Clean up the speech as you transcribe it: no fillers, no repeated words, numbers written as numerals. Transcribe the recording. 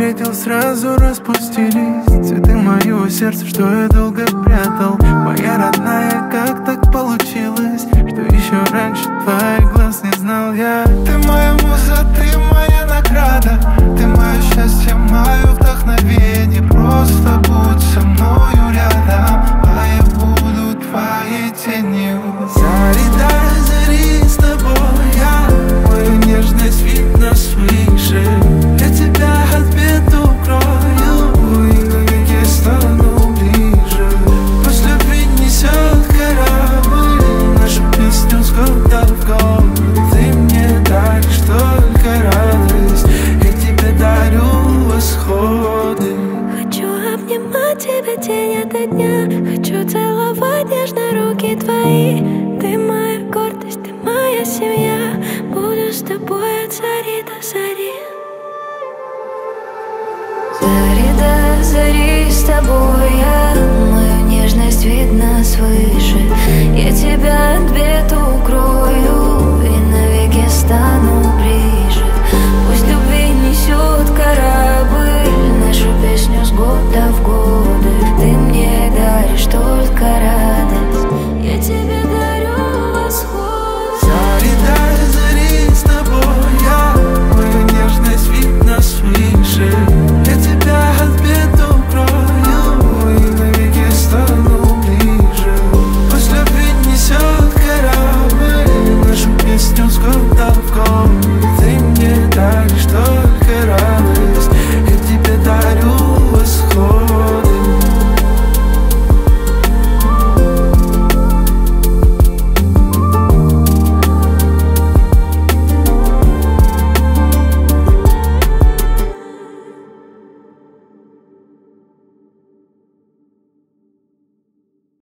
встретил, сразу распустились цветы моего сердца, что я долго прятал. Моя родная, как так получилось, что еще раньше твоих глаз не знал я? Ты моя муза, ты моя награда, ты мое счастье, мое вдохновение. Просто будь со мною рядом, а я буду твоей тенью. Зари до зари с тобой я, мою нежность видно свыше. Я тебя от бед укрою, и как я стану ближе. Пусть любви несет корабль нашу песню с года в год. Ты мне даришь только радость, я тебе дарю восходы. Хочу обнимать тебя день ото дня, хочу целовать нежно руки твои. Ты моя гордость, ты моя семья, буду с тобой от зари до зари. Зари до зари с тобой я, мою нежность видно свыше. Я тебя от бед